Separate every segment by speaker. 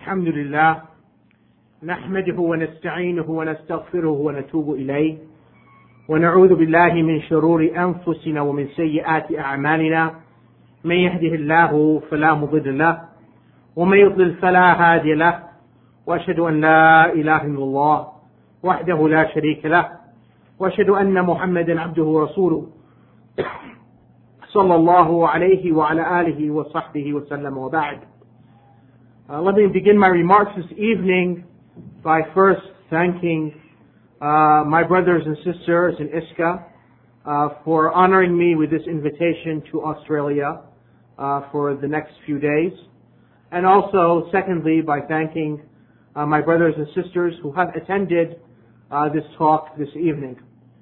Speaker 1: الحمد لله نحمده ونستعينه ونستغفره ونتوب إليه ونعوذ بالله من شرور أنفسنا ومن سيئات أعمالنا من يهده الله فلا مضل له ومن يضلل فلا هادي له وأشهد أن لا إله إلا الله وحده لا شريك له وأشهد أن محمدا عبده ورسوله صلى الله عليه وعلى آله وصحبه وسلم وبعد. Let me begin my remarks this evening by first thanking my brothers and sisters in ISKA for honoring me with this invitation to Australia for the next few days. And also, secondly, by thanking my brothers and sisters who have attended this talk this evening.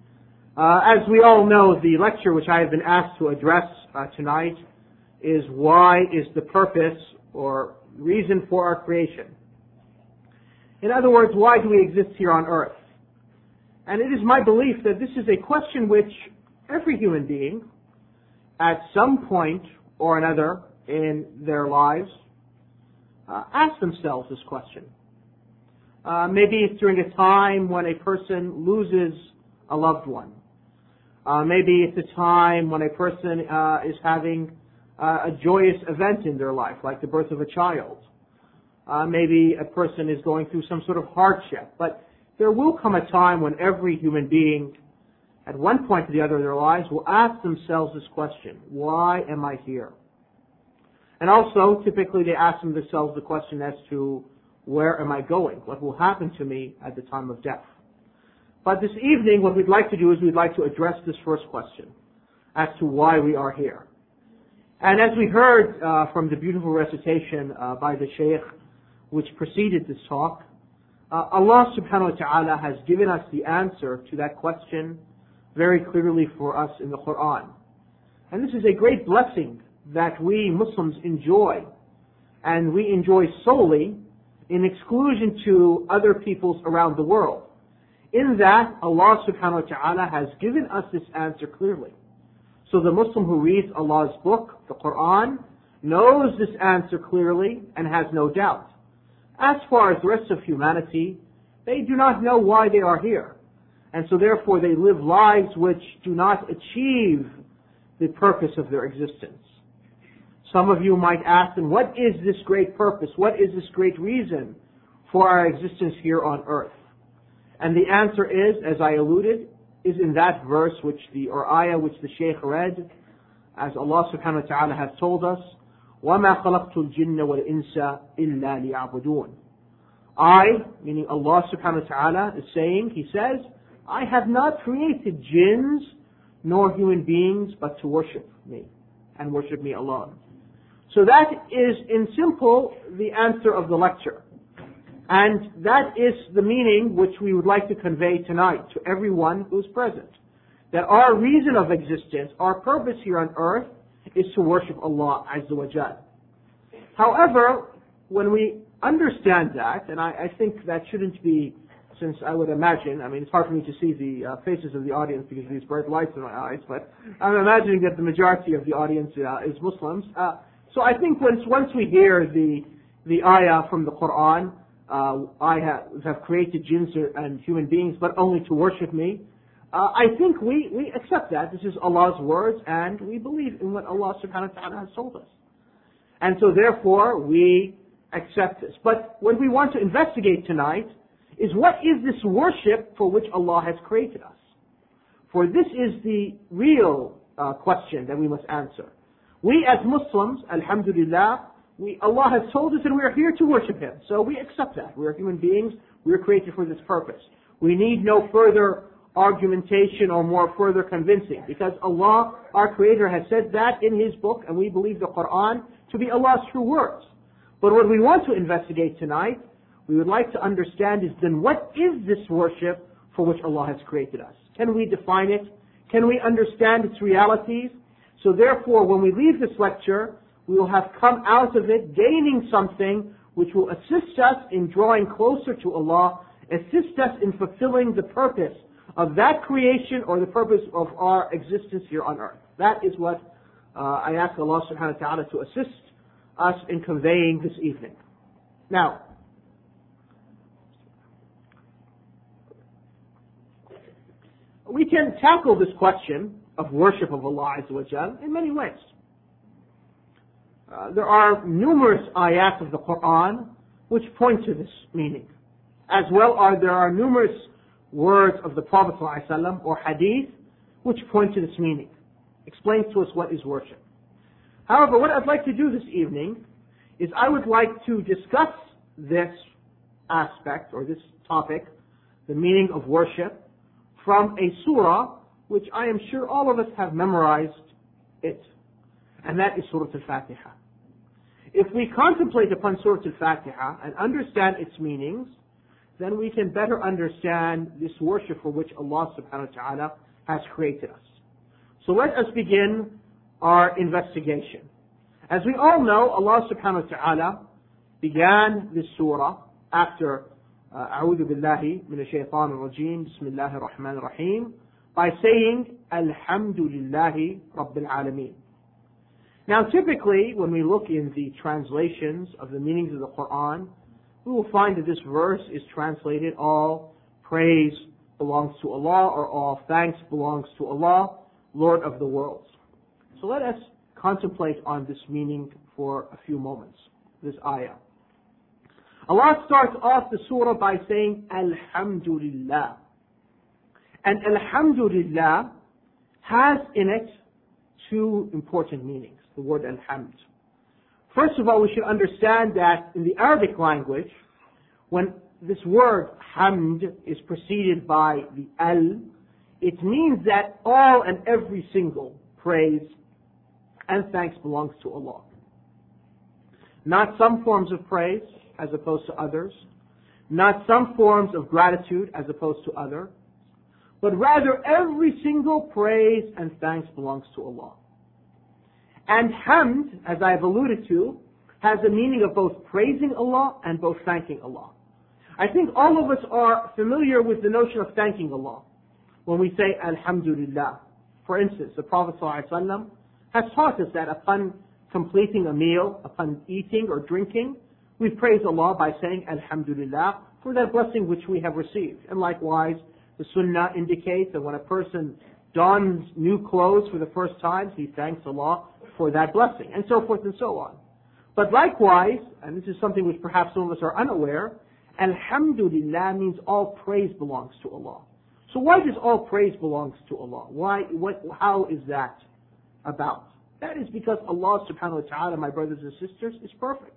Speaker 1: As we all know, the lecture which I have been asked to address tonight is why is the purpose or reason for our creation. In other words, why do we exist here on earth? And it is my belief that this is a question which every human being at some point or another in their lives ask themselves this question. Maybe it's during a time when a person loses a loved one. Maybe it's a time when a person is having a joyous event in their life, like the birth of a child. Maybe a person is going through some sort of hardship. But there will come a time when every human being, at one point or the other in their lives, will ask themselves this question: why am I here? And also, typically they ask themselves the question as to where am I going? What will happen to me at the time of death? But this evening, what we'd like to do is we'd like to address this first question as to why we are here. And as we heard from the beautiful recitation by the Shaykh which preceded this talk, Allah subhanahu wa ta'ala has given us the answer to that question very clearly for us in the Quran. And this is a great blessing that we Muslims enjoy, and we enjoy solely in exclusion to other peoples around the world. In that, Allah subhanahu wa ta'ala has given us this answer clearly. So the Muslim who reads Allah's book, the Quran, knows this answer clearly and has no doubt. As far as the rest of humanity, they do not know why they are here. And so therefore they live lives which do not achieve the purpose of their existence. Some of you might ask them, what is this great purpose? What is this great reason for our existence here on earth? And the answer is, as I alluded, is in that verse or ayah which the Shaykh read, as Allah subhanahu wa ta'ala has told us, وَمَا خَلَقْتُ الْجِنَّ وَالْإِنسَ إِلَّا لِيَعْبُدُونَ. I, meaning Allah subhanahu wa ta'ala, is saying, He says, I have not created jinns nor human beings but to worship me and worship me alone. So that is, in simple, the answer of the lecture. And that is the meaning which we would like to convey tonight to everyone who is present. That our reason of existence, our purpose here on earth, is to worship Allah Azza wa Jal. However, when we understand that, and I think that shouldn't be, since I would imagine, it's hard for me to see the faces of the audience because of these bright lights in my eyes, but I'm imagining that the majority of the audience is Muslims. So I think once we hear the ayah from the Quran, I have created jinns and human beings, but only to worship me. I think we accept that. This is Allah's words, and we believe in what Allah subhanahu wa ta'ala has told us. And so therefore, we accept this. But what we want to investigate tonight is what is this worship for which Allah has created us? For this is the real question that we must answer. We as Muslims, alhamdulillah, Allah has told us that we are here to worship Him. So we accept that. We are human beings. We are created for this purpose. We need no further argumentation or more further convincing, because Allah, our Creator, has said that in His book, and we believe the Quran to be Allah's true words. But what we want to investigate tonight, we would like to understand is then what is this worship for which Allah has created us? Can we define it? Can we understand its realities? So therefore, when we leave this lecture, we will have come out of it gaining something which will assist us in drawing closer to Allah, assist us in fulfilling the purpose of that creation or the purpose of our existence here on earth. That is what I ask Allah subhanahu wa ta'ala to assist us in conveying this evening. Now, We can tackle this question of worship of Allah Azza wa Jal in many ways. There are numerous ayat of the Quran which point to this meaning. As well there are numerous words of the Prophet ﷺ or hadith which point to this meaning. Explains to us what is worship. However, what I'd like to do this evening is I would like to discuss this aspect or this topic, the meaning of worship, from a surah which I am sure all of us have memorized it, and that is Surah Al-Fatiha. If we contemplate upon Surah Al-Fatiha and understand its meanings, then we can better understand this worship for which Allah subhanahu wa ta'ala has created us. So let us begin our investigation. As we all know, Allah subhanahu wa ta'ala began this surah after أعوذ بالله من الشيطان الرجيم بسم الله الرحمن الرحيم by saying الحمد لله رب العالمين. Now typically when we look in the translations of the meanings of the Quran, we will find that this verse is translated all praise belongs to Allah or all thanks belongs to Allah, Lord of the worlds. So let us contemplate on this meaning for a few moments, this ayah. Allah starts off the surah by saying Alhamdulillah. And Alhamdulillah has in it two important meanings, the word Alhamd. First of all, we should understand that in the Arabic language, when this word Hamd is preceded by the Al, it means that all and every single praise and thanks belongs to Allah. Not some forms of praise as opposed to others, not some forms of gratitude as opposed to others, but rather every single praise and thanks belongs to Allah. And Hamd, as I have alluded to, has a meaning of both praising Allah and both thanking Allah. I think all of us are familiar with the notion of thanking Allah when we say Alhamdulillah. For instance, the Prophet ﷺ has taught us that upon completing a meal, upon eating or drinking, we praise Allah by saying Alhamdulillah for that blessing which we have received. And likewise, the Sunnah indicates that when a person dons new clothes for the first time, he thanks Allah for that blessing, and so forth and so on. But likewise, and this is something which perhaps some of us are unaware, Alhamdulillah means all praise belongs to Allah. So why does all praise belongs to Allah? How is that about? That is because Allah subhanahu wa ta'ala, my brothers and sisters, is perfect.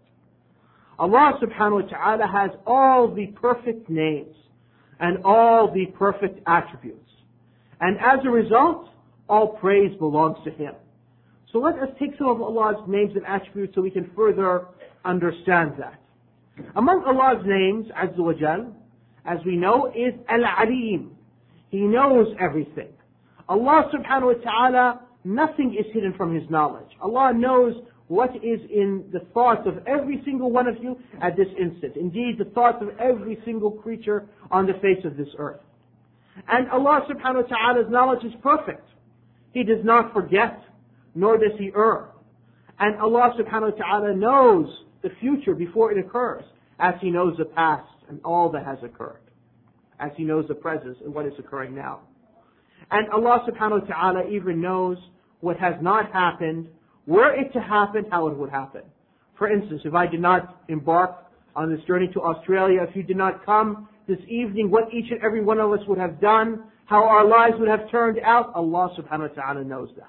Speaker 1: Allah subhanahu wa ta'ala has all the perfect names and all the perfect attributes. And as a result, all praise belongs to Him. So let us take some of Allah's names and attributes so we can further understand that. Among Allah's names, Azza wa Jal, as we know, is Al-Alim. He knows everything. Allah subhanahu wa ta'ala, nothing is hidden from His knowledge. Allah knows what is in the thoughts of every single one of you at this instant. Indeed, the thoughts of every single creature on the face of this earth. And Allah subhanahu wa ta'ala's knowledge is perfect. He does not forget, nor does He err. And Allah subhanahu wa ta'ala knows the future before it occurs, as He knows the past and all that has occurred, as He knows the present and what is occurring now. And Allah subhanahu wa ta'ala even knows what has not happened, were it to happen, how it would happen. For instance, if I did not embark on this journey to Australia, if you did not come this evening, what each and every one of us would have done, how our lives would have turned out, Allah subhanahu wa ta'ala knows that.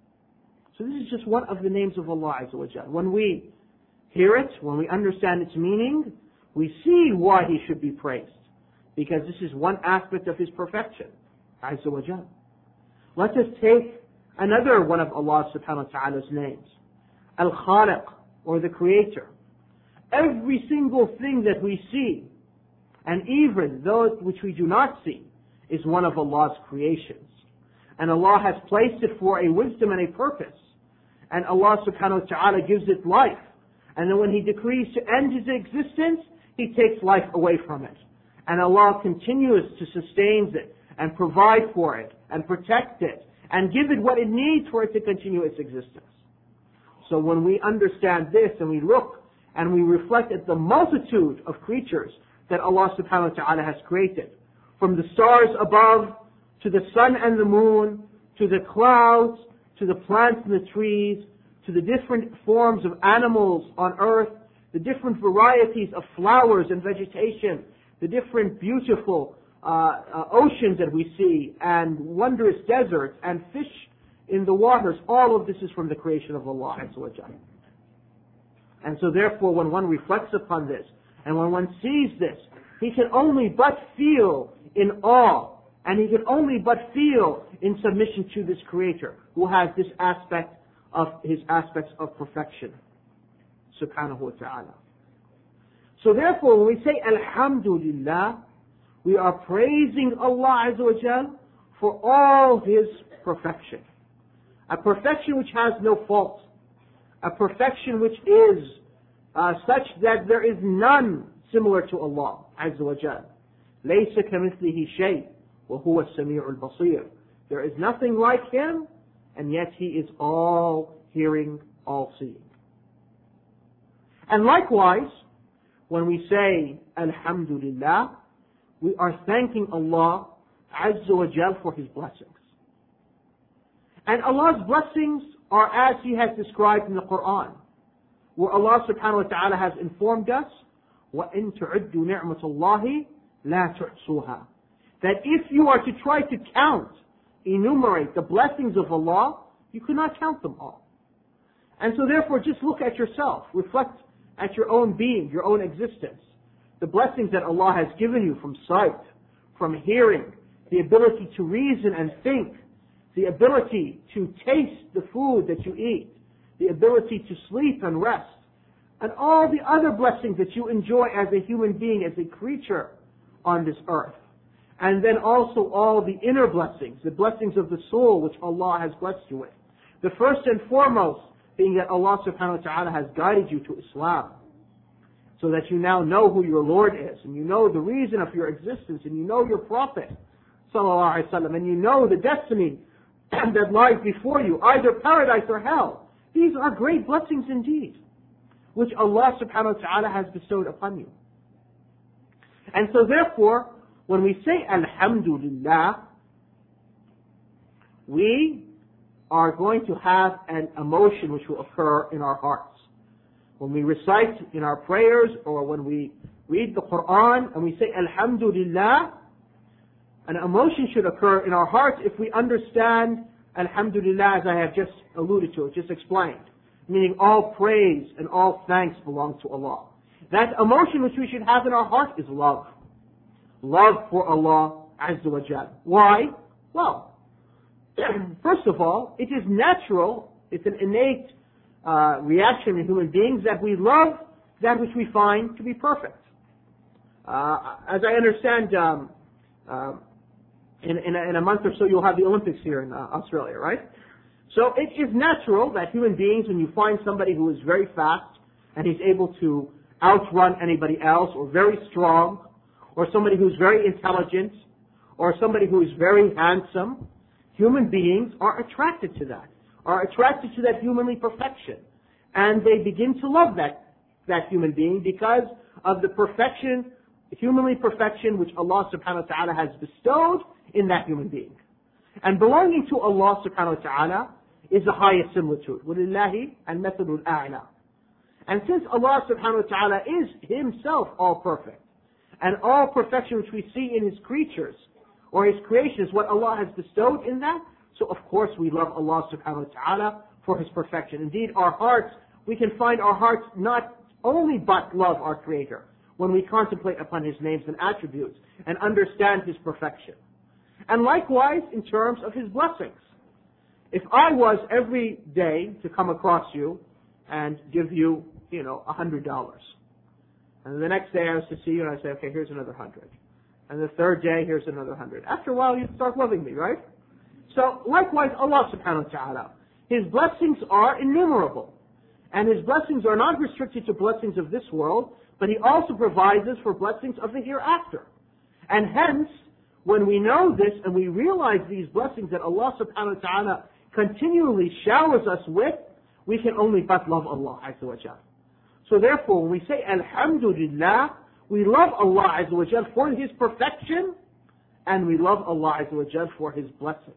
Speaker 1: So this is just one of the names of Allah Azza wa Jal. When we hear it, when we understand its meaning, we see why He should be praised. Because this is one aspect of His perfection, Azza wa Jal. Let us take another one of Allah subhanahu wa ta'ala's names, Al-Khaliq, or the Creator. Every single thing that we see, and even those which we do not see, is one of Allah's creations. And Allah has placed it for a wisdom and a purpose. And Allah subhanahu wa ta'ala gives it life. And then when He decrees to end its existence, He takes life away from it. And Allah continues to sustain it and provide for it and protect it and give it what it needs for it to continue its existence. So when we understand this and we look and we reflect at the multitude of creatures that Allah subhanahu wa ta'ala has created, from the stars above to the sun and the moon, to the clouds, to the plants and the trees, to the different forms of animals on earth, the different varieties of flowers and vegetation, the different beautiful oceans that we see, and wondrous deserts, and fish in the waters. All of this is from the creation of Allah Azza wa Jalla. And so therefore, when one reflects upon this, and when one sees this, he can only but feel in awe, and he can only but feel in submission to this Creator, who has this aspect of his aspects of perfection, subhanahu wa ta'ala. So therefore, when we say Alhamdulillah, we are praising Allah Azza wa Jal for all His perfection. A perfection which has no fault. A perfection which is such that there is none similar to Allah Azza wa Jal. لَيْسَ كَمِثْلِهِ شَيْءٍ وَهُوَ السَّمِيعُ الْبَصِيرُ. There is nothing like Him, and yet He is all hearing, all seeing. And likewise, when we say Alhamdulillah, we are thanking Allah Azza wa Jal for His blessings. And Allah's blessings are as He has described in the Quran, where Allah subhanahu wa ta'ala has informed us, وَإِن تُعُدُّوا نِعْمَةَ اللَّهِ لَا تُحْصُوهَا. That if you are to try to count, enumerate the blessings of Allah, you cannot count them all. And so therefore, just look at yourself, reflect at your own being, your own existence. The blessings that Allah has given you from sight, from hearing, the ability to reason and think, the ability to taste the food that you eat, the ability to sleep and rest, and all the other blessings that you enjoy as a human being, as a creature on this earth. And then also all the inner blessings, the blessings of the soul which Allah has blessed you with. The first and foremost being that Allah subhanahu wa ta'ala has guided you to Islam, so that you now know who your Lord is, and you know the reason of your existence, and you know your Prophet sallallahu alaihi wasallam, and you know the destiny that lies before you, either paradise or hell. These are great blessings indeed, which Allah subhanahu wa ta'ala has bestowed upon you. And so therefore, when we say Alhamdulillah, we are going to have an emotion which will occur in our hearts. When we recite in our prayers, or when we read the Quran and we say Alhamdulillah, an emotion should occur in our hearts if we understand Alhamdulillah, as I have just alluded to, just explained. Meaning all praise and all thanks belong to Allah. That emotion which we should have in our heart is love. Love for Allah Azza wa Jal. Why? Well, first of all, it is natural, it's an innate reaction in human beings that we love that which we find to be perfect. As I understand, in a month or so you'll have the Olympics here in Australia, right? So it is natural that human beings, when you find somebody who is very fast and he's able to outrun anybody else, or very strong, or somebody who's very intelligent, or somebody who is very handsome, human beings are attracted to that, are attracted to that humanly perfection. And they begin to love that human being because of the perfection, humanly perfection, which Allah subhanahu wa ta'ala has bestowed in that human being. And belonging to Allah subhanahu wa ta'ala is the highest similitude. وَلِلَّهِ الْمَثَلُ الْأَعْلَى. And since Allah subhanahu wa ta'ala is Himself all perfect, and all perfection which we see in His creatures, or His creation, is what Allah has bestowed in that, so of course we love Allah subhanahu wa ta'ala for His perfection. Indeed, our hearts, we can find our hearts not only but love our Creator when we contemplate upon His names and attributes and understand His perfection. And likewise in terms of His blessings. If I was every day to come across you and give you, $100, and the next day I was to see you and I say, okay, here's another 100. And the third day, here's another 100. After a while, you'd start loving me, right? So likewise, Allah subhanahu wa ta'ala, His blessings are innumerable. And His blessings are not restricted to blessings of this world, but He also provides us for blessings of the hereafter. And hence, when we know this and we realize these blessings that Allah subhanahu wa ta'ala continually showers us with, we can only but love Allah Azza wa Jal. So therefore, when we say Alhamdulillah, we love Allah Azza wa Jal for His perfection, and we love Allah Azza wa Jal for His blessings.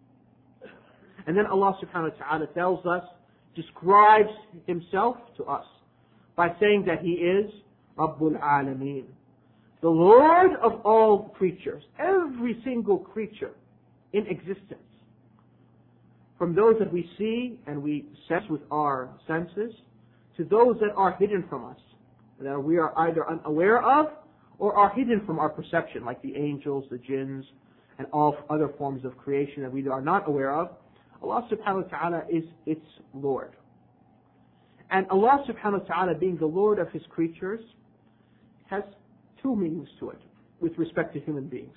Speaker 1: And then Allah subhanahu wa ta'ala tells us, describes Himself to us by saying that He is Rabbul Alameen, the Lord of all creatures, every single creature in existence. From those that we see and we sense with our senses, to those that are hidden from us, that we are either unaware of or are hidden from our perception, like the angels, the jinns, and all other forms of creation that we are not aware of. Allah subhanahu wa ta'ala is its Lord. And Allah subhanahu wa ta'ala, being the Lord of His creatures, has two meanings to it with respect to human beings.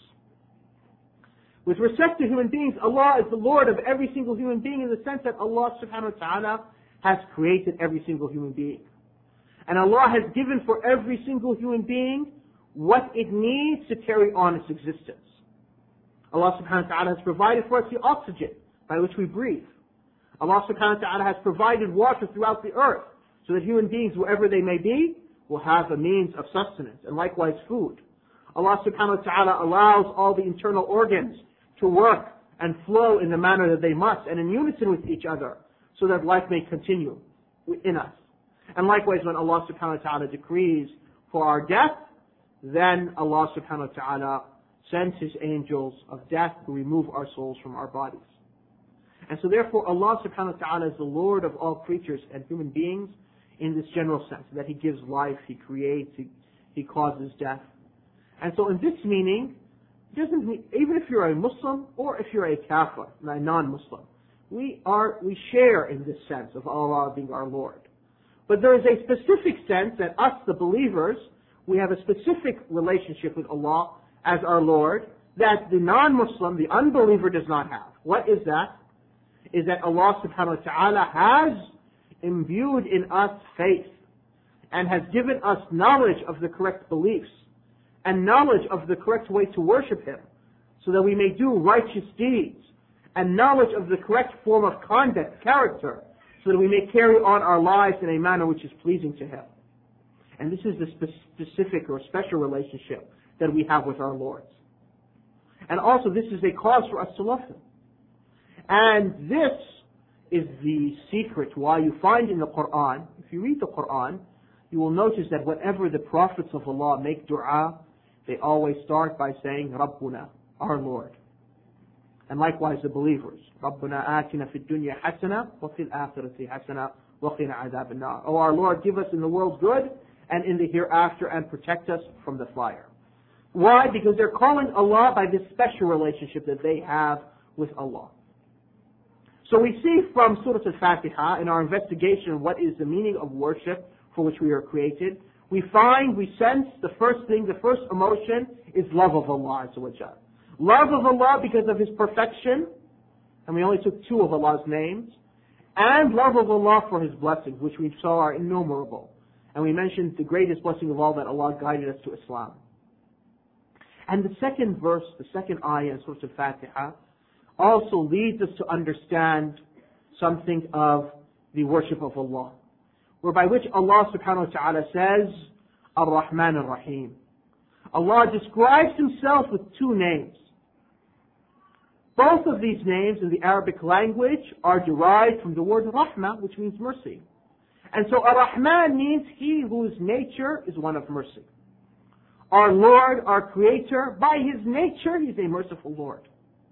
Speaker 1: With respect to human beings, Allah is the Lord of every single human being in the sense that Allah subhanahu wa ta'ala has created every single human being. And Allah has given for every single human being what it needs to carry on its existence. Allah subhanahu wa ta'ala has provided for us the oxygen by which we breathe. Allah subhanahu wa ta'ala has provided water throughout the earth so that human beings, wherever they may be, will have a means of sustenance, and likewise food. Allah subhanahu wa ta'ala allows all the internal organs to work and flow in the manner that they must and in unison with each other so that life may continue within us. And likewise, when Allah subhanahu wa ta'ala decrees for our death, then Allah subhanahu wa ta'ala sends His angels of death to remove our souls from our bodies. And so therefore Allah subhanahu wa ta'ala is the Lord of all creatures and human beings in this general sense, that He gives life, He creates, He causes death. And so in this meaning, it doesn't mean, even if you're a Muslim or if you're a kafir, a non-Muslim, we share in this sense of Allah being our Lord. But there is a specific sense that us, the believers, we have a specific relationship with Allah as our Lord that the non-Muslim, the unbeliever, does not have. What is that? Is that Allah subhanahu wa ta'ala has imbued in us faith and has given us knowledge of the correct beliefs and knowledge of the correct way to worship Him so that we may do righteous deeds, and knowledge of the correct form of conduct, character, so that we may carry on our lives in a manner which is pleasing to Him. And this is the specific or special relationship that we have with our Lord. And also this is a cause for us to love Him. And this is the secret why you find in the Quran, if you read the Quran, you will notice that whenever the prophets of Allah make dua, they always start by saying, Rabbuna, our Lord. And likewise the believers, Rabbuna atina fid dunya hasana wa fil akhirati hasana wa qina adhab an-nar. Oh our Lord, give us in the world good and in the hereafter and protect us from the fire. Why? Because they're calling Allah by this special relationship that they have with Allah. So we see from Surah Al-Fatiha in our investigation of what is the meaning of worship for which we are created, we sense the first thing, the first emotion is love of Allah Azza wa Jal. Love of Allah because of His perfection, and we only took two of Allah's names, and love of Allah for His blessings, which we saw are innumerable. And we mentioned the greatest blessing of all, that Allah guided us to Islam. And the second verse, the second ayah in Surah Al-Fatiha, also leads us to understand something of the worship of Allah, whereby which Allah subhanahu wa ta'ala says, Ar-Rahman Ar-Rahim. Allah describes Himself with two names. Both of these names in the Arabic language are derived from the word Rahmah, which means mercy. And so Ar-Rahman means He whose nature is one of mercy. Our Lord, our Creator, by His nature, He's a merciful Lord.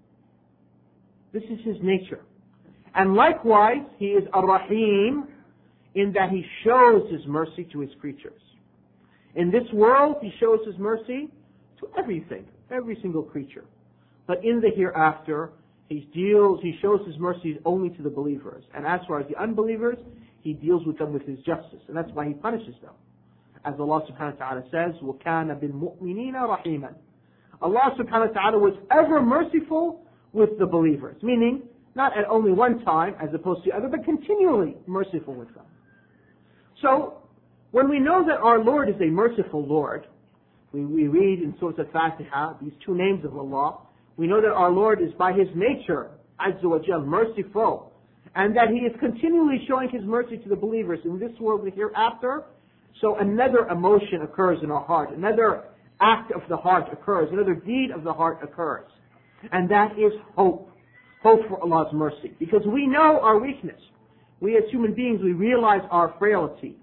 Speaker 1: This is His nature. And likewise, He is Ar-Rahim in that He shows His mercy to His creatures. In this world, He shows His mercy to everything, every single creature. But in the hereafter, He shows His mercy only to the believers. And as far as the unbelievers, He deals with them with His justice. And that's why He punishes them. As Allah subhanahu wa ta'ala says, وَكَانَ بِالْمُؤْمِنِينَ رَحِيمًا. Allah subhanahu wa ta'ala was ever merciful with the believers. Meaning, not at only one time as opposed to the other, but continually merciful with them. So, when we know that our Lord is a merciful Lord, we read in Surah Al-Fatiha, these two names of Allah, we know that our Lord is by His nature, Azza wa Jal, merciful, and that He is continually showing His mercy to the believers in this world and hereafter. So another emotion occurs in our heart, another act of the heart occurs, another deed of the heart occurs. And that is hope. Hope for Allah's mercy. Because we know our weakness. We as human beings, we realize our frailty.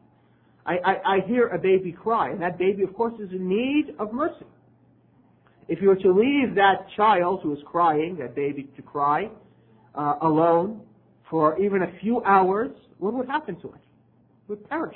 Speaker 1: I hear a baby cry, and that baby, of course, is in need of mercy. If you were to leave that child who is crying, that baby to cry, alone for even a few hours, what would happen to it? It would perish.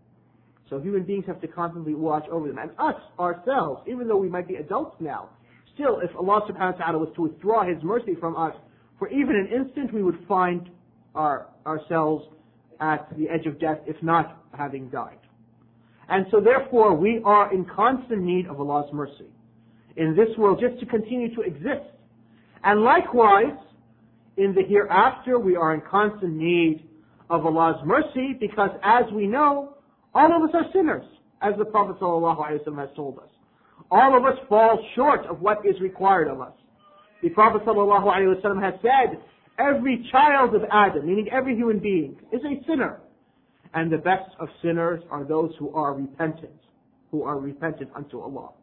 Speaker 1: So human beings have to constantly watch over them. And us, ourselves, even though we might be adults now, still, if Allah subhanahu wa ta'ala was to withdraw His mercy from us for even an instant, we would find ourselves at the edge of death, if not having died. And so therefore, we are in constant need of Allah's mercy in this world, just to continue to exist. And likewise, in the hereafter, we are in constant need of Allah's mercy, because as we know, all of us are sinners, as the Prophet ﷺ has told us. All of us fall short of what is required of us. The Prophet ﷺ has said, every child of Adam, meaning every human being, is a sinner. And the best of sinners are those who are repentant unto Allah.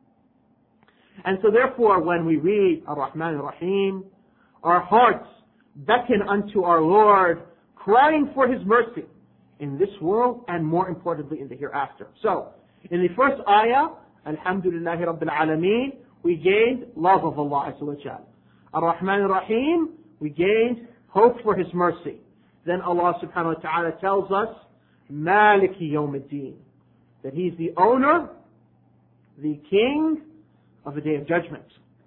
Speaker 1: And so therefore, when we read Ar-Rahman Ar-Rahim, our hearts beckon unto our Lord, crying for His mercy in this world and more importantly in the hereafter. So, in the first ayah, Alhamdulillahi Rabbil Alameen, we gained love of Allah Azza wa Jal. Ar-Rahman Ar-Rahim, we gained hope for His mercy. Then Allah subhanahu wa ta'ala tells us, Maliki Yawmiddin, that He's the owner, the king of the Day of Judgment.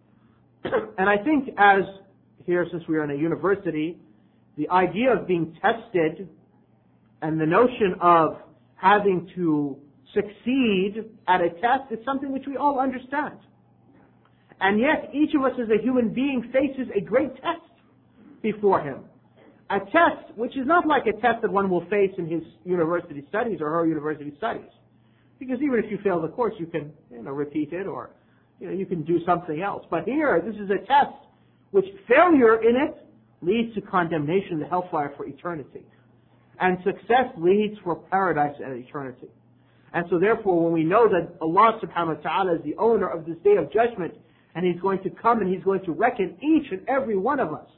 Speaker 1: And I think as here, since we are in a university, the idea of being tested and the notion of having to succeed at a test is something which we all understand. And yet, each of us as a human being faces a great test before him. A test which is not like a test that one will face in his university studies or her university studies. Because even if you fail the course, you can repeat it, or you can do something else. But here, this is a test which failure in it leads to condemnation in the hellfire for eternity. And success leads for paradise and eternity. And so therefore, when we know that Allah subhanahu wa ta'ala is the owner of this Day of Judgment, and He's going to come and He's going to reckon each and every one of us,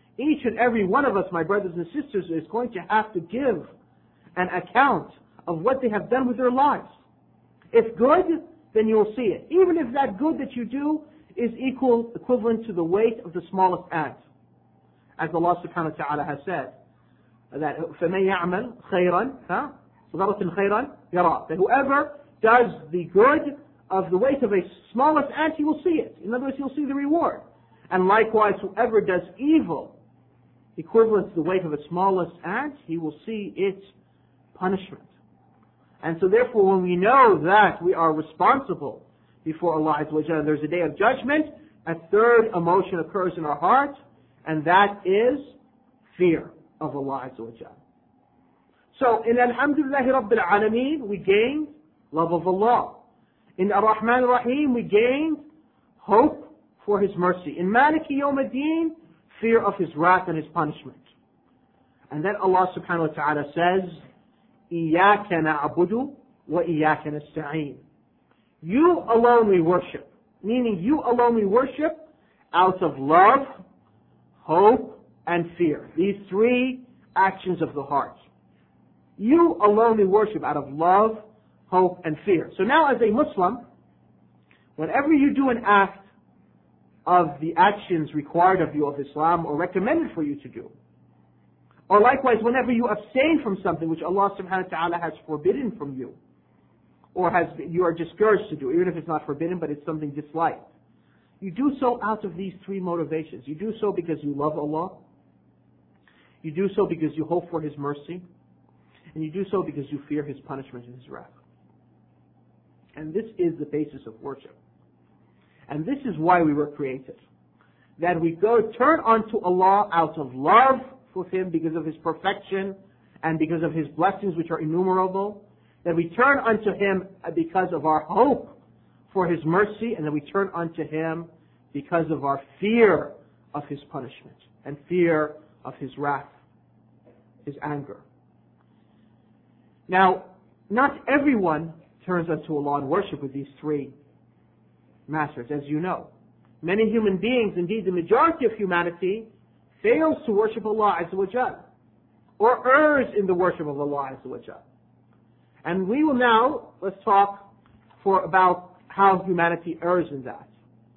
Speaker 1: my brothers and sisters, is going to have to give an account of what they have done with their lives. If good, then you'll see it. Even if that good that you do is equivalent to the weight of the smallest ant. As Allah subhanahu wa ta'ala has said, that فَمَنْ يَعْمَلْ خَيْرًا صَغَرَةٍ خَيْرًا يَرَى, that whoever does the good of the weight of a smallest ant, he will see it. In other words, he'll see the reward. And likewise, whoever does evil, equivalent to the weight of a smallest ant, he will see its punishment. And so therefore, when we know that we are responsible before Allah Azza wa Jalla, there's a Day of Judgment, a third emotion occurs in our heart, and that is fear of Allah Azza wa Jalla. So in Alhamdulillahi Rabbil Alameen, we gained love of Allah. In Ar-Rahman Ar-Rahim, we gained hope for His mercy. In Maliki Yawmiddin, fear of His wrath and His punishment. And then Allah subhanahu wa ta'ala says, إِيَّاكَ نَعْبُدُ وَإِيَّاكَ نَسْتَعِينُ. You alone we worship. Meaning you alone we worship out of love, hope, and fear. These three actions of the heart. You alone we worship out of love, hope, and fear. So now as a Muslim, whenever you do an act of the actions required of you of Islam or recommended for you to do, or likewise whenever you abstain from something which Allah subhanahu wa ta'ala has forbidden from you, or you are discouraged to do, even if it's not forbidden but it's something disliked, you do so out of these three motivations. You do so because you love Allah, you do so because you hope for His mercy, and you do so because you fear His punishment and His wrath. And this is the basis of worship. And this is why we were created. That we turn unto Allah out of love with Him because of His perfection and because of His blessings which are innumerable. That we turn unto Him because of our hope for His mercy, and that we turn unto Him because of our fear of His punishment and fear of His wrath, His anger. Now, not everyone turns unto Allah in worship with these three masters, as you know. Many human beings, indeed the majority of humanity, fails to worship Allah Azza wa Jal, or errs in the worship of Allah Azza wa Jal. And we will now, let's talk about how humanity errs in that.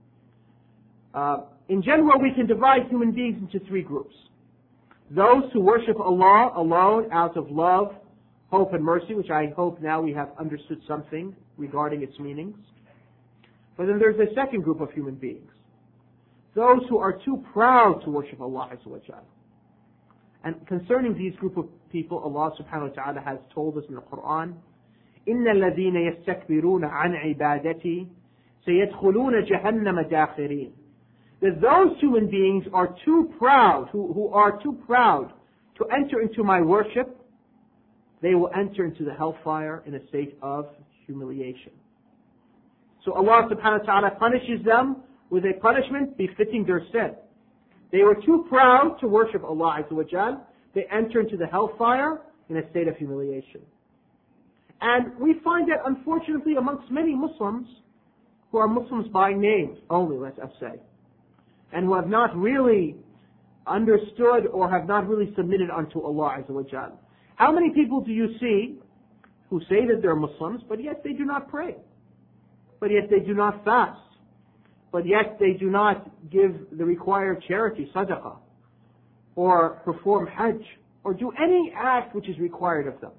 Speaker 1: In general, we can divide human beings into three groups. Those who worship Allah alone out of love, hope, and mercy, which I hope now we have understood something regarding its meanings. But then there's a second group of human beings. Those who are too proud to worship Allah Azza wa Jalla. And concerning these group of people, Allah subhanahu wa ta'ala has told us in the Quran, إِنَّ الَّذِينَ يَسْتَكْبِرُونَ عَنْ عِبَادَتِي سَيَدْخُلُونَ جَهَنَّمَ دَاخِرِينَ. That those human beings are too proud, who are too proud to enter into my worship, they will enter into the hellfire in a state of humiliation. So Allah subhanahu wa ta'ala punishes them with a punishment befitting their sin. They were too proud to worship Allah Azza wa Jal. They enter into the hellfire in a state of humiliation. And we find that unfortunately amongst many Muslims, who are Muslims by name only, let us say, and who have not really understood or have not really submitted unto Allah Azza wa Jal. How many people do you see who say that they're Muslims, but yet they do not pray, but yet they do not fast, but yet they do not give the required charity, sadaqah, or perform hajj, or do any act which is required of them?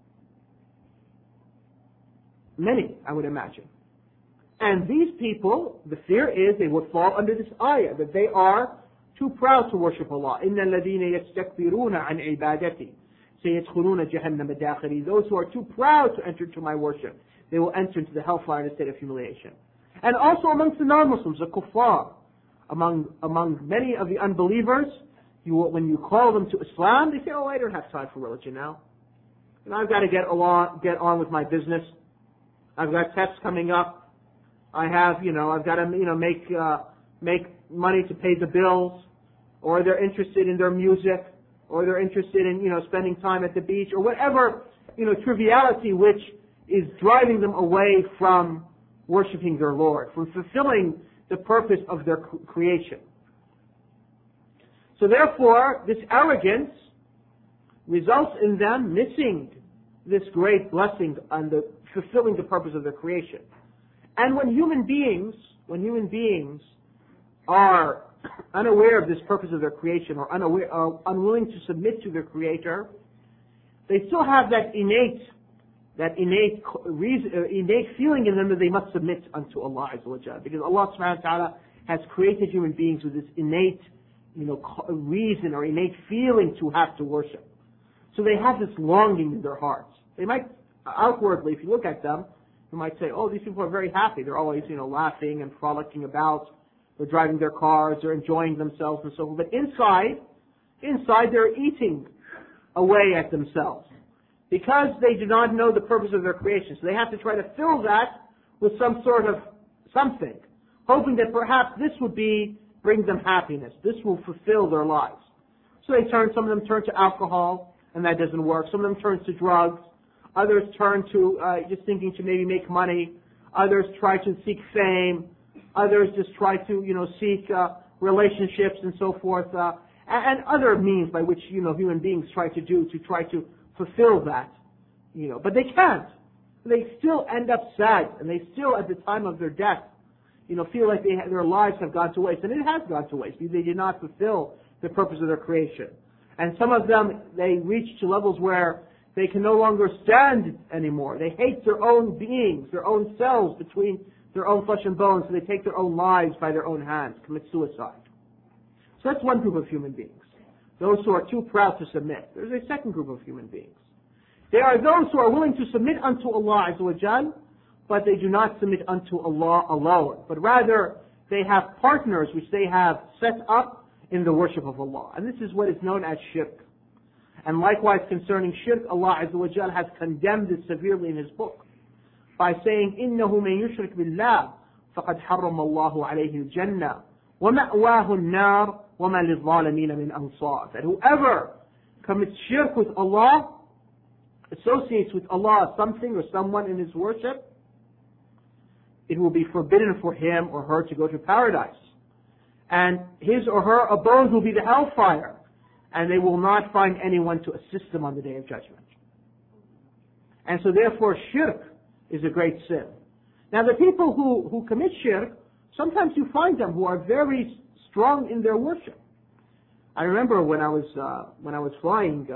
Speaker 1: Many, I would imagine. And these people, the fear is they would fall under this ayah, that they are too proud to worship Allah. إِنَّ الَّذِينَ يَسْتَكْبِرُونَ عَنْ عِبَادَتِي سَيَدْخُلُونَ جَهَنَّمَ دَاخِرِينَ. Those who are too proud to enter into my worship, they will enter into the hellfire in a state of humiliation. And also amongst the non-Muslims, the kuffar, among many of the unbelievers, when you call them to Islam, they say, oh, I don't have time for religion now. And I've got to get on with my business. I've got tests coming up. I have, I've got to, make money to pay the bills, or they're interested in their music, or they're interested in, spending time at the beach, or whatever, triviality which is driving them away from worshiping their Lord, from fulfilling the purpose of their creation. So therefore, this arrogance results in them missing this great blessing and fulfilling the purpose of their creation. And when human beings are unaware of this purpose of their creation, or unwilling to submit to their Creator, they still have that innate feeling in them that they must submit unto Allah Azza wa Jalla, because Allah subhanahu wa ta'ala has created human beings with this innate, reason or innate feeling to have to worship. So they have this longing in their hearts. They might outwardly, if you look at them, you might say, oh, these people are very happy. They're always, laughing and frolicking about. They're driving their cars. They're enjoying themselves and so forth. But inside they're eating away at themselves, because they do not know the purpose of their creation. So they have to try to fill that with some sort of something, hoping that perhaps this would bring them happiness. This will fulfill their lives. So some of them turn to alcohol, and that doesn't work. Some of them turn to drugs. Others turn to just thinking to maybe make money. Others try to seek fame. Others just try to, seek relationships and so forth, and other means by which, human beings try to fulfill that, But they can't. They still end up sad, and they still, at the time of their death, feel like their lives have gone to waste. And it has gone to waste, because they did not fulfill the purpose of their creation. And some of them, they reach to levels where they can no longer stand anymore. They hate their own beings, their own selves between their own flesh and bones, so they take their own lives by their own hands, commit suicide. So that's one group of human beings, those who are too proud to submit. There's a second group of human beings. They are those who are willing to submit unto Allah Azza wa Jal, but they do not submit unto Allah alone, but rather they have partners which they have set up in the worship of Allah. And this is what is known as shirk. And likewise concerning shirk, Allah Azza wa Jal has condemned it severely in His book by saying, إِنَّهُ مَنْ يُشْرِكْ بِاللَّهِ فَقَدْ حَرَّمَ اللَّهُ عَلَيْهِ الْجَنَّةِ وَمَأْوَاهُ النَّارِ وَمَا لِلظَّالِمِينَ مِنْ أَنصَارٍ. That whoever commits shirk with Allah, associates with Allah something or someone in his worship, it will be forbidden for him or her to go to paradise. And his or her abode will be the hellfire, and they will not find anyone to assist them on the Day of Judgment. And so therefore shirk is a great sin. Now the people who commit shirk, sometimes you find them who are very strong in their worship. I remember when I was flying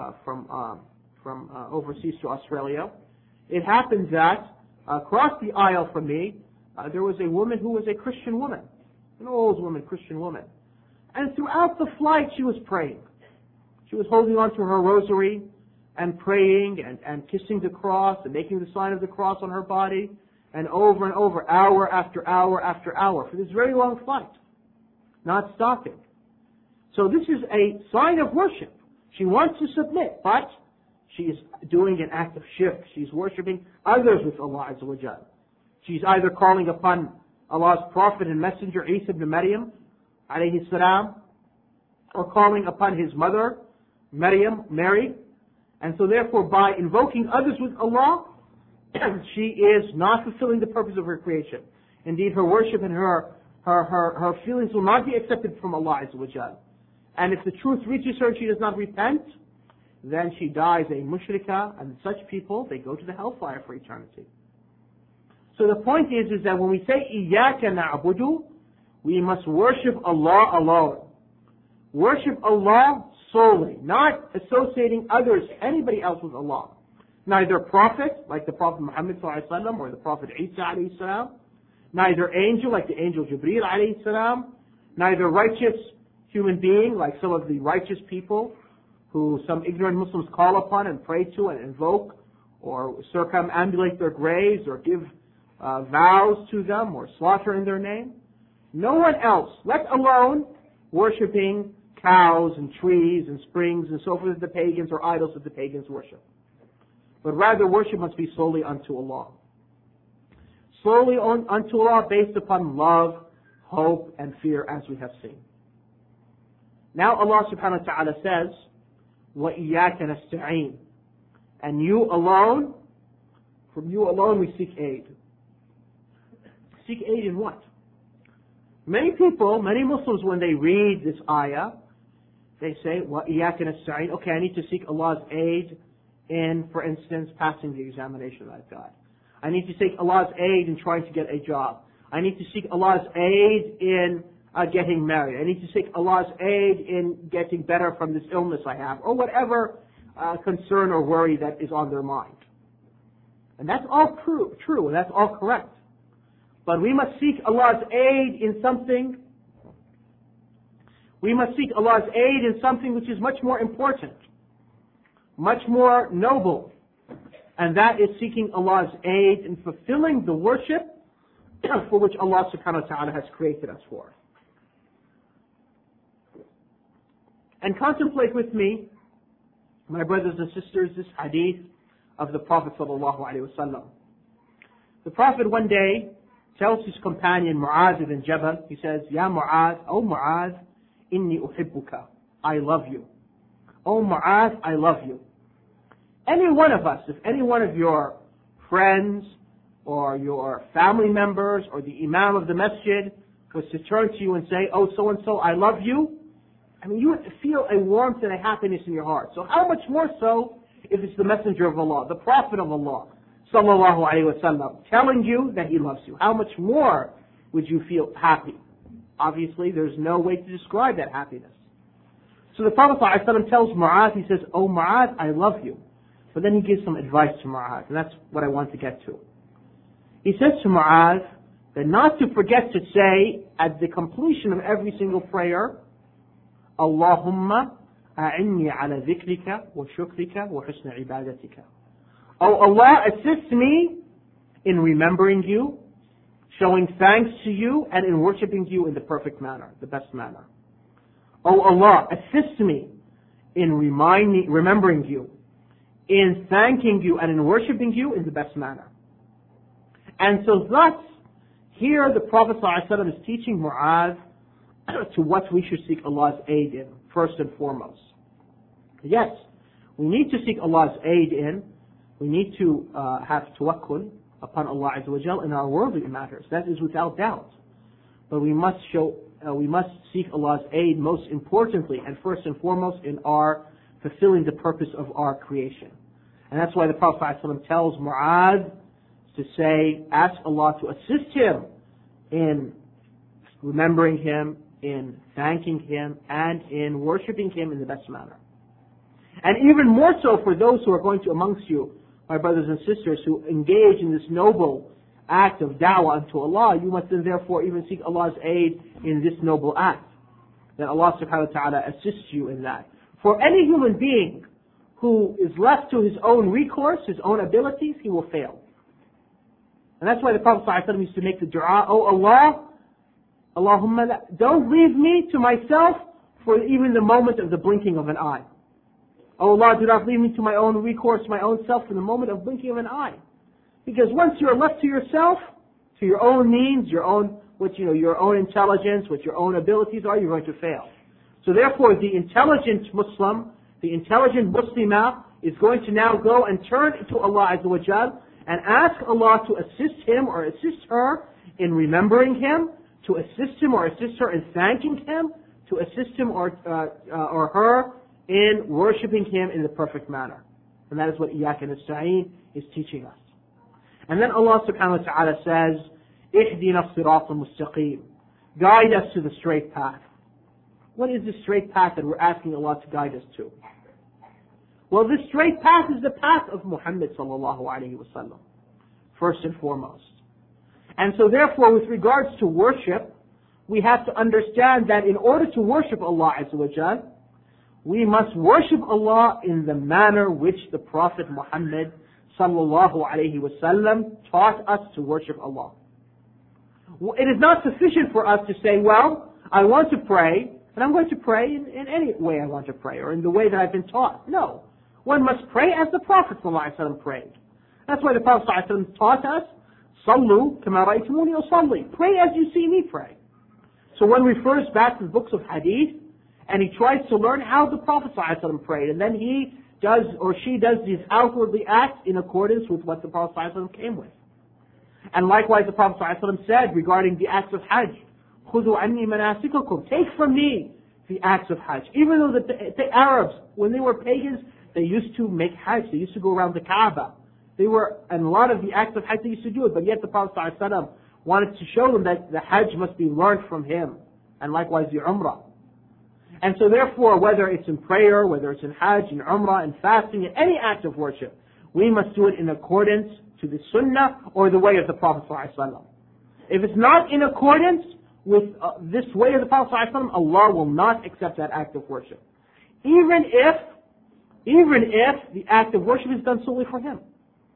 Speaker 1: from overseas to Australia, it happened that across the aisle from me, there was a woman who was a Christian woman, an old woman, Christian woman. And throughout the flight she was praying. She was holding on to her rosary and praying and kissing the cross and making the sign of the cross on her body, and over, hour after hour after hour, for this very long flight, not stopping. So this is a sign of worship. She wants to submit, but she is doing an act of shirk. She's worshipping others with Allah Azza wa Jal. She's either calling upon Allah's Prophet and Messenger Isa ibn Maryam, alayhi salam, or calling upon his mother, Mary. And so therefore, by invoking others with Allah, she is not fulfilling the purpose of her creation. Indeed, her worship and her feelings will not be accepted from Allah Azza wa Jal. And if the truth reaches her and she does not repent, then she dies a mushrikah, and such people, they go to the hellfire for eternity. So the point is that when we say إِيَّاكَ نَعْبُدُ, we must worship Allah alone. Worship Allah solely, not associating others, anybody else with Allah. Neither prophet, like the Prophet Muhammad ﷺ or the Prophet Isa alayhi salam, neither angel, like the angel Jibreel alayhi salam, neither righteous human being, like some of the righteous people who some ignorant Muslims call upon and pray to and invoke, or circumambulate their graves, or give vows to them, or slaughter in their name. No one else, let alone worshipping cows and trees and springs and so forth, the pagans or idols that the pagans worship. But rather worship must be solely unto Allah. Solely unto Allah, based upon love, hope, and fear, as we have seen. Now Allah subhanahu wa ta'ala says, وَإِيَّاكَ نَسْتَعِينَ, and you alone, from you alone we seek aid. Seek aid in what? Many people, many Muslims, when they read this ayah, they say, وَإِيَّاكَ نَسْتَعِينَ, okay, I need to seek Allah's aid in, for instance, passing the examination that I've got. I need to seek Allah's aid in trying to get a job. I need to seek Allah's aid in getting married. I need to seek Allah's aid in getting better from this illness I have, or whatever concern or worry that is on their mind. And that's all true, and that's all correct. But we must seek Allah's aid in something. We must seek Allah's aid in something which is much more important, much more noble, and that is seeking Allah's aid in fulfilling the worship for which Allah subhanahu wa ta'ala has created us for. And contemplate with me, my brothers and sisters, this hadith of the Prophet sallallahu alaihi wasallam. The Prophet one day tells his companion Mu'adh ibn Jabal, he says, Ya Mu'adh, O Mu'adh, inni uhibbuka, I love you. O Mu'adh, I love you. Any one of us, if any one of your friends or your family members or the imam of the masjid was to turn to you and say, oh, so-and-so, I love you, I mean, you would feel a warmth and a happiness in your heart. So how much more so if it's the messenger of Allah, the prophet of Allah, sallallahu alayhi wa sallam, telling you that he loves you? How much more would you feel happy? Obviously, there's no way to describe that happiness. So the Prophet sallallahu alayhi wa sallam tells Mu'adh, he says, oh Mu'adh, I love you. But then he gives some advice to Mu'adh, and that's what I want to get to. He says to Mu'adh that not to forget to say at the completion of every single prayer, Allahumma a'inni ala dhikrika wa shukrika wa husna ibadatika. Oh Allah, assist me in remembering you, showing thanks to you, and in worshiping you in the perfect manner, the best manner. Oh Allah, assist me in remembering you, in thanking you, and in worshiping you in the best manner. And so thus, here the Prophet ﷺ is teaching Mu'adh to what we should seek Allah's aid in, first and foremost. Yes, we need to seek Allah's aid in, we need to have tawakkul, upon Allah Azza wa Jal in our worldly matters. That is without doubt. But we must seek Allah's aid most importantly and first and foremost in our fulfilling the purpose of our creation. And that's why the Prophet ﷺ tells Mu'adh to say, ask Allah to assist him in remembering Him, in thanking Him, and in worshiping Him in the best manner. And even more so for those who are going to amongst you, my brothers and sisters, who engage in this noble act of da'wah unto Allah, you must then therefore even seek Allah's aid in this noble act. That Allah subhanahu wa ta'ala assists you in that. For any human being who is left to his own recourse, his own abilities, he will fail. And that's why the Prophet ﷺ used to make the dua, Oh Allah, Allahumma don't leave me to myself for even the moment of the blinking of an eye. Oh Allah, do not leave me to my own recourse, my own self for the moment of blinking of an eye. Because once you're left to yourself, to your own means, your own intelligence, what your own abilities are, you're going to fail. So therefore, the intelligent Muslim, the intelligent Muslimah is going to now go and turn to Allah Azza wa Jal and ask Allah to assist him or assist her in remembering Him, to assist him or assist her in thanking Him, to assist him or her in worshiping Him in the perfect manner. And that is what Iyaka nasta'een is teaching us. And then Allah subhanahu wa ta'ala says, Ihdina as-sirata al-mustaqim. Guide us to the straight path. What is the straight path that we're asking Allah to guide us to? Well, this straight path is the path of Muhammad sallallahu alayhi wa sallam, first and foremost. And so therefore, with regards to worship, we have to understand that in order to worship Allah Azza wa Jal, we must worship Allah in the manner which the Prophet Muhammad sallallahu alayhi wa sallam taught us to worship Allah. It is not sufficient for us to say, well, I want to pray, and I'm going to pray in any way I want to pray, or in the way that I've been taught. No. One must pray as the Prophet ﷺ prayed. That's why the Prophet ﷺ taught us, Sallu kama ra'aytumuni usalli. Pray as you see me pray. So one refers back to the books of hadith, and he tries to learn how the Prophet ﷺ prayed, and then he does or she does these outwardly acts in accordance with what the Prophet ﷺ came with. And likewise the Prophet ﷺ said regarding the acts of Hajj, خُذُوا عَنِّي مَنَاسِكَكُمْ. Take from me the acts of Hajj. Even though the Arabs, when they were pagans, they used to make Hajj. They used to go around the Kaaba. And a lot of the acts of Hajj they used to do it. But yet the Prophet ﷺ wanted to show them that the Hajj must be learned from him. And likewise the Umrah. And so therefore, whether it's in prayer, whether it's in Hajj, in Umrah, in fasting, in any act of worship, we must do it in accordance to the Sunnah or the way of the Prophet ﷺ. If it's not in accordance with this way of the Prophet ﷺ, Allah will not accept that act of worship. Even if the act of worship is done solely for Him.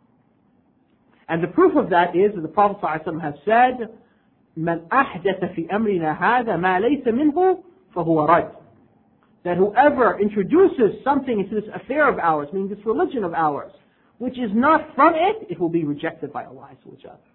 Speaker 1: And the proof of that is that the Prophet ﷺ has said, مَنْ أَحْدَثَ فِي أَمْرِنَا هَذَا مَا لَيْسَ مِنْهُ فَهُوَ رَدٌّ. That whoever introduces something into this affair of ours, meaning this religion of ours, which is not from it, it will be rejected by Allah Azza wa Jal.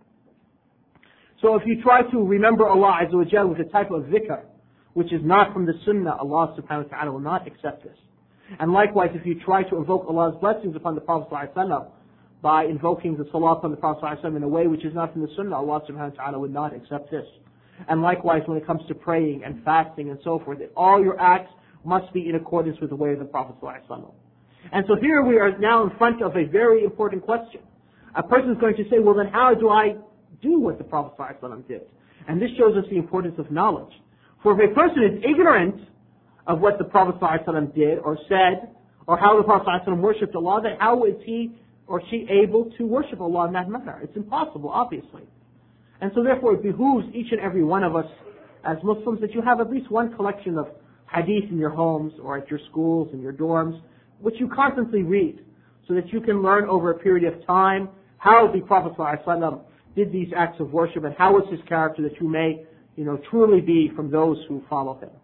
Speaker 1: So if you try to remember Allah Azza wa Jal with a type of dhikr, which is not from the Sunnah, Allah subhanahu wa ta'ala will not accept this. And likewise, if you try to invoke Allah's blessings upon the Prophet ﷺ by invoking the salat on the Prophet ﷺ in a way which is not from the Sunnah, Allah subhanahu wa ta'ala would not accept this. And likewise, when it comes to praying and fasting and so forth, all your acts must be in accordance with the way of the Prophet ﷺ. And so here we are now in front of a very important question. A person is going to say, well then how do I do what the Prophet ﷺ did? And this shows us the importance of knowledge. For if a person is ignorant of what the Prophet ﷺ did or said, or how the Prophet ﷺ worshipped Allah, then how is he or she able to worship Allah in that manner? It's impossible, obviously. And so therefore it behooves each and every one of us as Muslims that you have at least one collection of hadith in your homes or at your schools, in your dorms, which you constantly read, so that you can learn over a period of time how the Prophet ﷺ did these acts of worship and how was his character, that you may, truly be from those who follow him.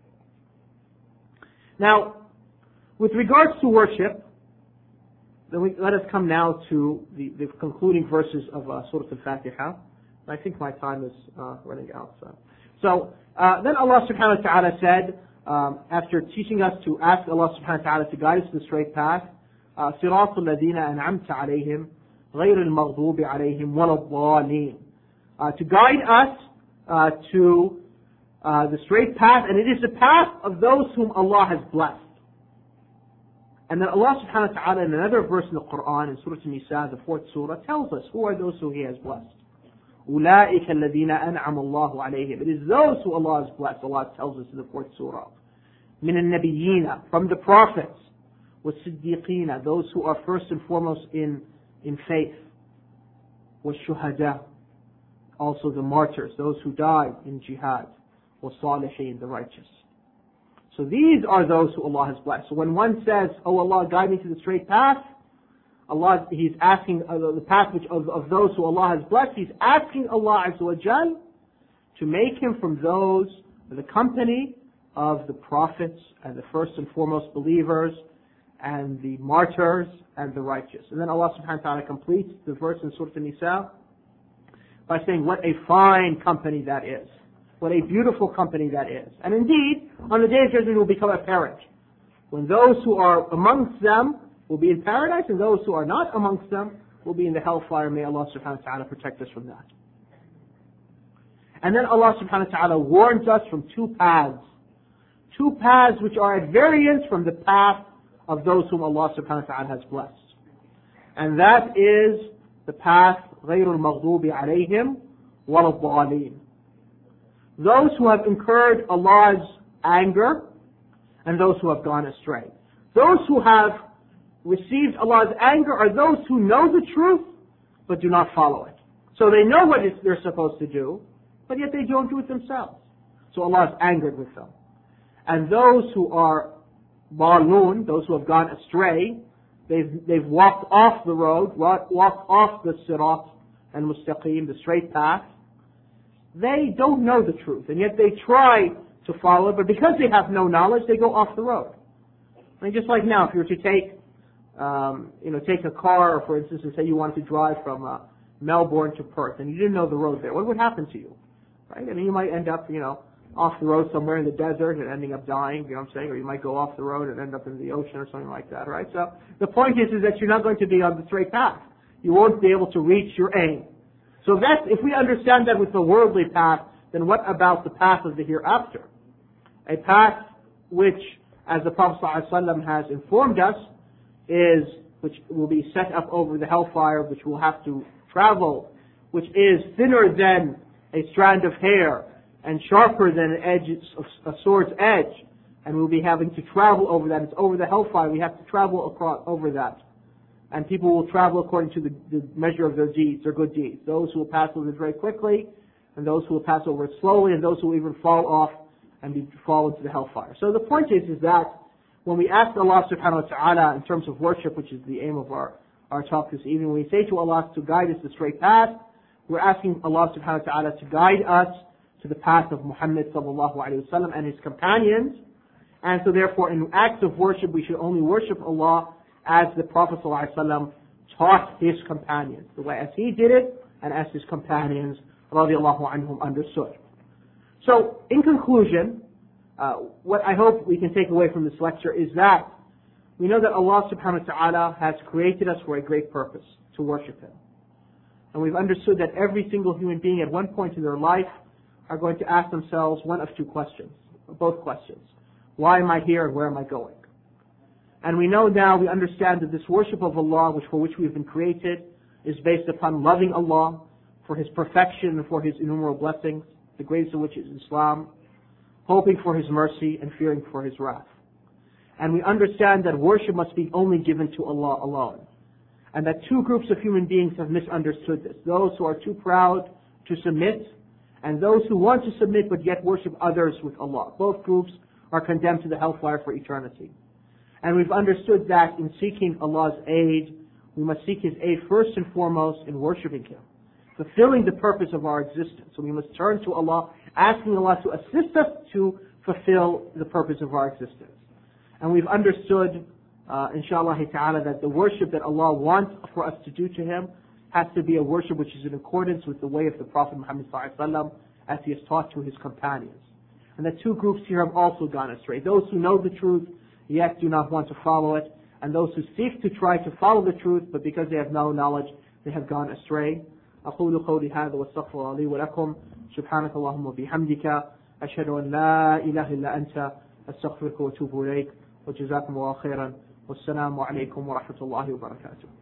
Speaker 1: Now, with regards to worship, let us come now to the concluding verses of Surah Al-Fatiha. I think my time is running out. So then Allah subhanahu wa ta'ala said, after teaching us to ask Allah subhanahu wa ta'ala to guide us to the straight path, صِرَاطُ الَّذِينَ أَنْعَمْتَ عَلَيْهِمْ غير المغضوب عليهم ولا الضالين. To guide us to the straight path, and it is the path of those whom Allah has blessed. And then Allah subhanahu wa ta'ala in another verse in the Quran, in Surah An-Nisa, the 4th surah, tells us who are those who He has blessed. أُولَٰئِكَ الَّذِينَ أَنْعَمَ اللَّهُ عَلَيْهِمْ. It is those who Allah has blessed. Allah tells us in the 4th surah. مِنَ النَّبِيِّينَ, from the prophets. وَالصِّدِّيقِينَ, those who are first and foremost in faith. وَالشُّهَدَاء, also the martyrs, those who died in jihad. وَالصَّالِحِينَ, the righteous. So these are those who Allah has blessed. So when one says, "Oh Allah, guide me to the straight path," Allah, He's asking the path of those who Allah has blessed. He's asking Allah Azza wa Jal to make him from those, the company of the prophets and the first and foremost believers and the martyrs and the righteous. And then Allah subhanahu wa ta'ala completes the verse in Surah An-Nisa by saying, what a fine company that is. What a beautiful company that is. And indeed, on the day of judgment will become apparent. When those who are amongst them will be in paradise, and those who are not amongst them will be in the hellfire. May Allah subhanahu wa ta'ala protect us from that. And then Allah subhanahu wa ta'ala warns us from two paths. Two paths which are at variance from the path of those whom Allah subhanahu wa ta'ala has blessed. And that is the path غَيْرُ الْمَغْضُوبِ عَلَيْهِمْ وَلَا الضَّالِينَ. Those who have incurred Allah's anger and those who have gone astray. Those who have received Allah's anger are those who know the truth but do not follow it. So they know what they're supposed to do, but yet they don't do it themselves. So Allah is angered with them. And those who are balun, those who have gone astray, they've walked off the road, walked off the sirat and mustaqim, the straight path. They don't know the truth, and yet they try to follow it, but because they have no knowledge, they go off the road. I mean, just like now, if you were to take a car, for instance, and say you wanted to drive from Melbourne to Perth, and you didn't know the road there, what would happen to you? Right? I mean, you might end up, off the road somewhere in the desert and ending up dying, you know what I'm saying? Or you might go off the road and end up in the ocean or something like that, right? So the point is that you're not going to be on the straight path. You won't be able to reach your aim. So if we understand that with the worldly path, then what about the path of the hereafter? A path which, as the Prophet ﷺ has informed us, which will be set up over the hellfire, which we'll have to travel, which is thinner than a strand of hair and sharper than a sword's edge, and we'll be having to travel over that. It's over the hellfire. We have to travel over that. And people will travel according to the measure of their deeds, their good deeds. Those who will pass over it very quickly, and those who will pass over it slowly, and those who will even fall off and fall into the hellfire. So the point is that when we ask Allah subhanahu wa ta'ala in terms of worship, which is the aim of our talk this evening, when we say to Allah to guide us the straight path, we're asking Allah subhanahu wa ta'ala to guide us to the path of Muhammad sallallahu alayhi wa sallam and his companions. And so therefore in acts of worship, we should only worship Allah as the Prophet ﷺ taught his companions, the way as he did it and as his companions radiallahu anhum understood. So in conclusion, what I hope we can take away from this lecture is that we know that Allah subhanahu wa ta'ala has created us for a great purpose, to worship Him. And we've understood that every single human being at one point in their life are going to ask themselves one of two questions, or both questions. Why am I here and where am I going? And we know now, we understand that this worship of Allah, for which we have been created, is based upon loving Allah for His perfection and for His innumerable blessings, the greatest of which is Islam, hoping for His mercy and fearing for His wrath. And we understand that worship must be only given to Allah alone. And that two groups of human beings have misunderstood this. Those who are too proud to submit, and those who want to submit but yet worship others with Allah. Both groups are condemned to the hellfire for eternity. And we've understood that in seeking Allah's aid, we must seek His aid first and foremost in worshiping Him, fulfilling the purpose of our existence. So we must turn to Allah, asking Allah to assist us to fulfill the purpose of our existence. And we've understood, inshallah ta'ala, that the worship that Allah wants for us to do to Him has to be a worship which is in accordance with the way of the Prophet Muhammad sallallahu alaihi wasallam as he has taught to his companions. And the two groups here have also gone astray. Those who know the truth yet do not want to follow it, and those who seek to try to follow the truth, but because they have no knowledge, they have gone astray. أقول قولي هذا واستغفر الله لي ولكم سبحانك اللهم وبحمدك أشهد أن لا إله إلا أنت أستغفرك وأتوب إليك وجزاكم الله خيرا والسلام عليكم ورحمة الله وبركاته.